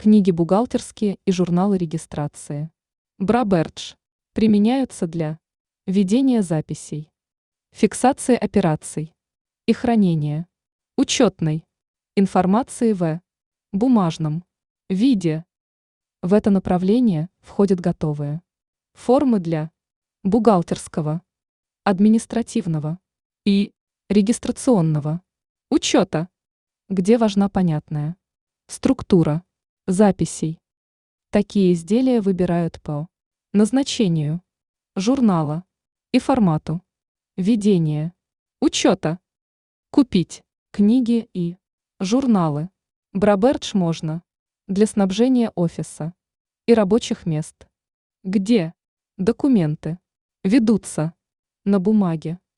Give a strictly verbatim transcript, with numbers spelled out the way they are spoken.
Книги бухгалтерские и журналы регистрации. Брабердж. Применяются для ведения записей, фиксации операций и хранения учетной информации в бумажном виде. В это направление входят готовые формы для бухгалтерского, административного и регистрационного учета, где важна понятная структура записей. Такие изделия выбирают по назначению журнала и формату ведения учета. Купить книги и журналы Брабердж можно для снабжения офиса и рабочих мест, где документы ведутся на бумаге.